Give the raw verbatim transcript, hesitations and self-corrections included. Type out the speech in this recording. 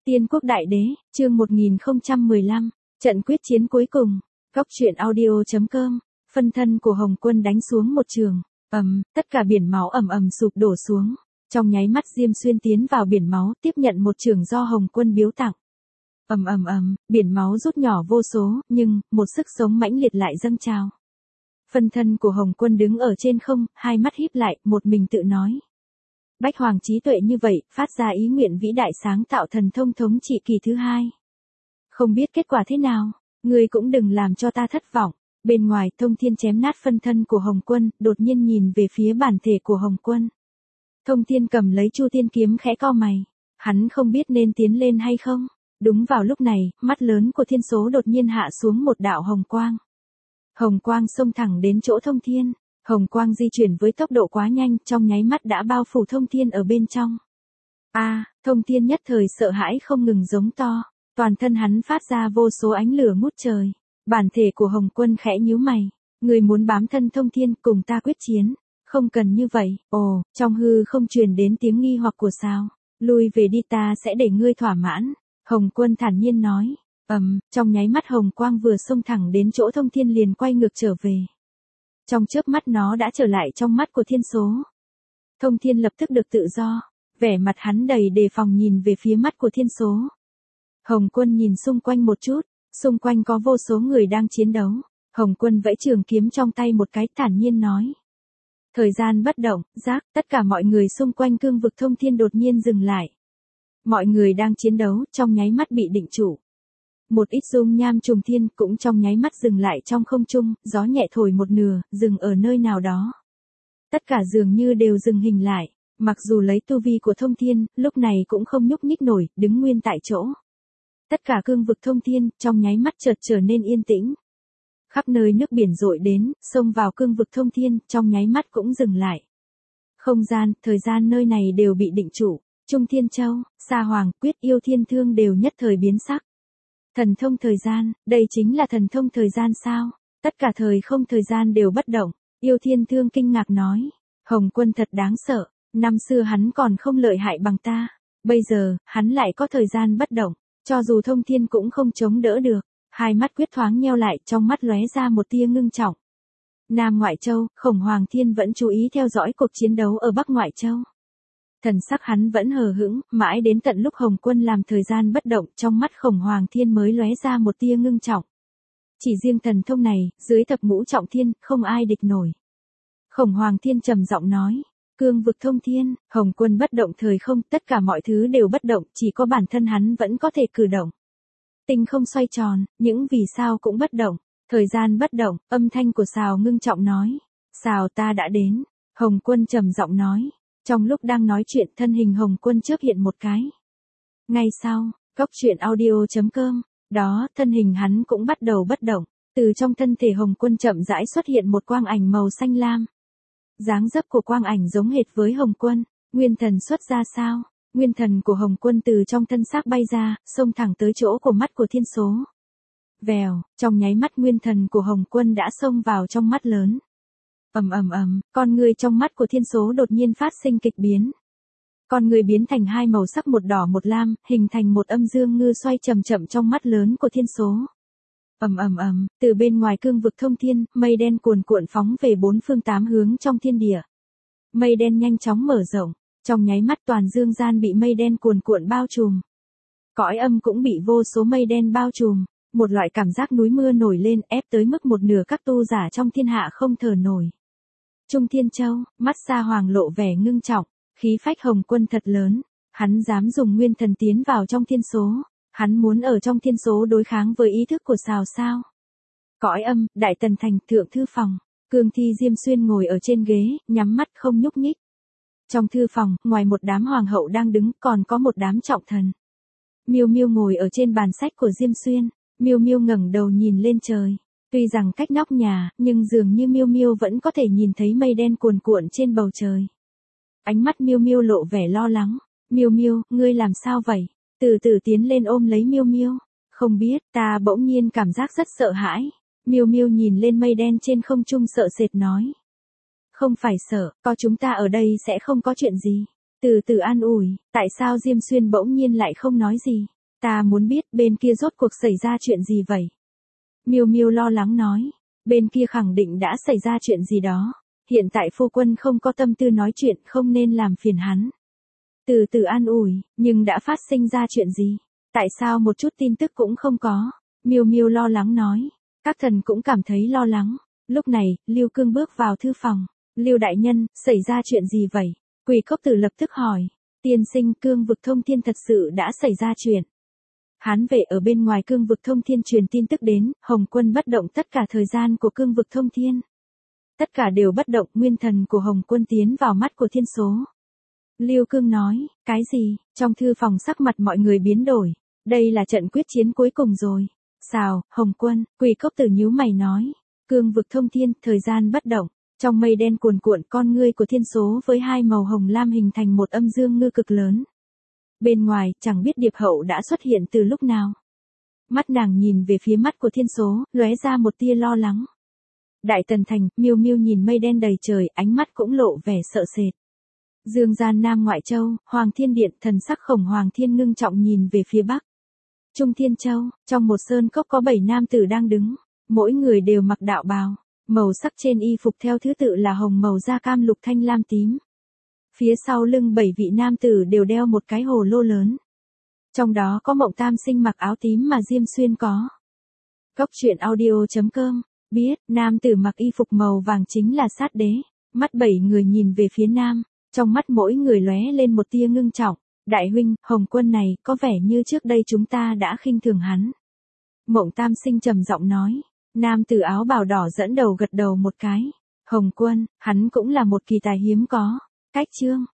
Tiên quốc đại đế, chương một nghìn không trăm mười lăm, trận quyết chiến cuối cùng. Góc truyện audio chấm com. Phân thân của Hồng Quân đánh xuống một trường, ầm, tất cả biển máu ầm ầm sụp đổ xuống. Trong nháy mắt Diêm Xuyên tiến vào biển máu, tiếp nhận một trường do Hồng Quân biếu tặng. Ầm ầm ầm, biển máu rút nhỏ vô số, nhưng một sức sống mãnh liệt lại dâng trào. Phân thân của Hồng Quân đứng ở trên không, hai mắt híp lại, một mình tự nói. Bách Hoàng trí tuệ như vậy, phát ra ý nguyện vĩ đại sáng tạo thần thông thống trị kỳ thứ hai. Không biết kết quả thế nào, ngươi cũng đừng làm cho ta thất vọng. Bên ngoài, Thông Thiên chém nát phân thân của Hồng Quân, đột nhiên nhìn về phía bản thể của Hồng Quân. Thông Thiên cầm lấy Chu Thiên kiếm khẽ cau mày, hắn không biết nên tiến lên hay không. Đúng vào lúc này, mắt lớn của Thiên Số đột nhiên hạ xuống một đạo hồng quang. Hồng quang xông thẳng đến chỗ Thông Thiên. Hồng quang di chuyển với tốc độ quá nhanh, trong nháy mắt đã bao phủ Thông Thiên ở bên trong. A, à, Thông Thiên nhất thời sợ hãi không ngừng giống to, toàn thân hắn phát ra vô số ánh lửa ngút trời. Bản thể của Hồng Quân khẽ nhíu mày, người muốn bám thân Thông Thiên cùng ta quyết chiến, không cần như vậy. Ồ, trong hư không truyền đến tiếng nghi hoặc của sao, lui về đi, ta sẽ để ngươi thỏa mãn. Hồng Quân thản nhiên nói. Ầm, um, trong nháy mắt hồng quang vừa xông thẳng đến chỗ Thông Thiên liền quay ngược trở về. Trong chớp mắt nó đã trở lại trong mắt của Thiên Số. Thông Thiên lập tức được tự do, vẻ mặt hắn đầy đề phòng nhìn về phía mắt của Thiên Số. Hồng Quân nhìn xung quanh một chút, xung quanh có vô số người đang chiến đấu. Hồng Quân vẫy trường kiếm trong tay một cái, thản nhiên nói. Thời gian bất động, giác, tất cả mọi người xung quanh cương vực Thông Thiên đột nhiên dừng lại. Mọi người đang chiến đấu, trong nháy mắt bị định trụ. Một ít dung nham trùng thiên cũng trong nháy mắt dừng lại trong không trung, gió nhẹ thổi một nửa, dừng ở nơi nào đó. Tất cả dường như đều dừng hình lại, mặc dù lấy tu vi của Thông Thiên, lúc này cũng không nhúc nhích nổi, đứng nguyên tại chỗ. Tất cả cương vực Thông Thiên, trong nháy mắt chợt trở nên yên tĩnh. Khắp nơi nước biển dội đến, xông vào cương vực Thông Thiên, trong nháy mắt cũng dừng lại. Không gian, thời gian nơi này đều bị định trụ, Trung Thiên Châu, Sa Hoàng, Quyết Yêu Thiên Thương đều nhất thời biến sắc. Thần thông thời gian, đây chính là thần thông thời gian sao? Tất cả thời không thời gian đều bất động. Yêu Thiên Thương kinh ngạc nói. Hồng Quân thật đáng sợ, năm xưa hắn còn không lợi hại bằng ta. Bây giờ, hắn lại có thời gian bất động, cho dù Thông Thiên cũng không chống đỡ được. Hai mắt Quyết thoáng nheo lại, trong mắt lóe ra một tia ngưng trọng. Nam Ngoại Châu, Khổng Hoàng Thiên vẫn chú ý theo dõi cuộc chiến đấu ở Bắc Ngoại Châu. Thần sắc hắn vẫn hờ hững, mãi đến tận lúc Hồng Quân làm thời gian bất động, trong mắt Khổng Hoàng Thiên mới lóe ra một tia ngưng trọng. Chỉ riêng thần thông này, dưới thập ngũ trọng thiên, không ai địch nổi. Khổng Hoàng Thiên trầm giọng nói, cương vực Thông Thiên, Hồng Quân bất động thời không, tất cả mọi thứ đều bất động, chỉ có bản thân hắn vẫn có thể cử động. Tinh không xoay tròn, những vì sao cũng bất động, thời gian bất động, âm thanh của Sào ngưng trọng nói, Sào ta đã đến. Hồng Quân trầm giọng nói. Trong lúc đang nói chuyện, thân hình Hồng Quân chớp hiện một cái. Ngay sau, góc truyện audio chấm com, đó, thân hình hắn cũng bắt đầu bất động, từ trong thân thể Hồng Quân chậm rãi xuất hiện một quang ảnh màu xanh lam. Dáng dấp của quang ảnh giống hệt với Hồng Quân, nguyên thần xuất ra sao? Nguyên thần của Hồng Quân từ trong thân xác bay ra, xông thẳng tới chỗ của mắt của Thiên Số. Vèo, trong nháy mắt nguyên thần của Hồng Quân đã xông vào trong mắt lớn. Ầm ầm ầm, con người trong mắt của Thiên Số đột nhiên phát sinh kịch biến. Con người biến thành hai màu sắc một đỏ một lam, hình thành một âm dương ngư xoay chậm chậm trong mắt lớn của Thiên Số. Ầm ầm ầm, từ bên ngoài cương vực Thông Thiên, mây đen cuồn cuộn phóng về bốn phương tám hướng trong thiên địa. Mây đen nhanh chóng mở rộng, trong nháy mắt toàn dương gian bị mây đen cuồn cuộn bao trùm. Cõi âm cũng bị vô số mây đen bao trùm, một loại cảm giác núi mưa nổi lên, ép tới mức một nửa các tu giả trong thiên hạ không thở nổi. Trung Thiên Châu, mắt Sa Hoàng lộ vẻ ngưng trọng, khí phách Hồng Quân thật lớn, hắn dám dùng nguyên thần tiến vào trong Thiên Số, hắn muốn ở trong Thiên Số đối kháng với ý thức của Sào sao. Cõi âm, Đại Tần Thành, Thượng Thư Phòng, Cương Thi Diêm Xuyên ngồi ở trên ghế, nhắm mắt không nhúc nhích. Trong thư phòng, ngoài một đám hoàng hậu đang đứng, còn có một đám trọng thần. Miêu Miêu ngồi ở trên bàn sách của Diêm Xuyên, Miêu Miêu ngẩng đầu nhìn lên trời. Tuy rằng cách nóc nhà, nhưng dường như Miêu Miêu vẫn có thể nhìn thấy mây đen cuồn cuộn trên bầu trời. Ánh mắt Miêu Miêu lộ vẻ lo lắng. Miêu Miêu, ngươi làm sao vậy? Từ từ tiến lên ôm lấy Miêu Miêu. Không biết, ta bỗng nhiên cảm giác rất sợ hãi. Miêu Miêu nhìn lên mây đen trên không trung sợ sệt nói. Không phải sợ, có chúng ta ở đây sẽ không có chuyện gì. Từ từ an ủi, tại sao Diêm Xuyên bỗng nhiên lại không nói gì? Ta muốn biết bên kia rốt cuộc xảy ra chuyện gì vậy? Miêu Miêu lo lắng nói. Bên kia khẳng định đã xảy ra chuyện gì đó. Hiện tại phu quân không có tâm tư nói chuyện, không nên làm phiền hắn. Từ từ an ủi, nhưng đã phát sinh ra chuyện gì? Tại sao một chút tin tức cũng không có? Miêu Miêu lo lắng nói. Các thần cũng cảm thấy lo lắng. Lúc này, Lưu Cương bước vào thư phòng. Lưu đại nhân, xảy ra chuyện gì vậy? Quỷ Cốc Tử lập tức hỏi. Tiên sinh, cương vực thông thiên thật sự đã xảy ra chuyện. Hán vệ ở bên ngoài cương vực thông thiên truyền tin tức đến, Hồng Quân bất động tất cả thời gian của cương vực thông thiên. Tất cả đều bất động, nguyên thần của Hồng Quân tiến vào mắt của thiên số. Lưu Cương nói, cái gì? Trong thư phòng sắc mặt mọi người biến đổi. Đây là trận quyết chiến cuối cùng rồi. Sao, Hồng Quân? Quỷ Cốc Tử nhíu mày nói. Cương vực thông thiên, thời gian bất động. Trong mây đen cuồn cuộn, con ngươi của thiên số với hai màu hồng lam hình thành một âm dương ngư cực lớn. Bên ngoài, chẳng biết Điệp Hậu đã xuất hiện từ lúc nào. Mắt nàng nhìn về phía mắt của thiên số, lóe ra một tia lo lắng. Đại Tần Thành, Miêu Miêu nhìn mây đen đầy trời, ánh mắt cũng lộ vẻ sợ sệt. Dương gian Nam Ngoại Châu, Hoàng Thiên Điện, thần sắc Khổng Hoàng Thiên ngưng trọng nhìn về phía bắc. Trung Thiên Châu, trong một sơn cốc có bảy nam tử đang đứng, mỗi người đều mặc đạo bào, màu sắc trên y phục theo thứ tự là hồng, màu da cam, lục, thanh, lam, tím. Phía sau lưng bảy vị nam tử đều đeo một cái hồ lô lớn. Trong đó có Mộng Tam Sinh mặc áo tím mà Diêm Xuyên có. Góc truyện audio chấm com, biết, nam tử mặc y phục màu vàng chính là Sát Đế. Mắt bảy người nhìn về phía nam, trong mắt mỗi người lóe lên một tia ngưng trọng. Đại huynh, Hồng Quân này, có vẻ như trước đây chúng ta đã khinh thường hắn. Mộng Tam Sinh trầm giọng nói. Nam tử áo bào đỏ dẫn đầu gật đầu một cái. Hồng Quân, hắn cũng là một kỳ tài hiếm có. Cách chương.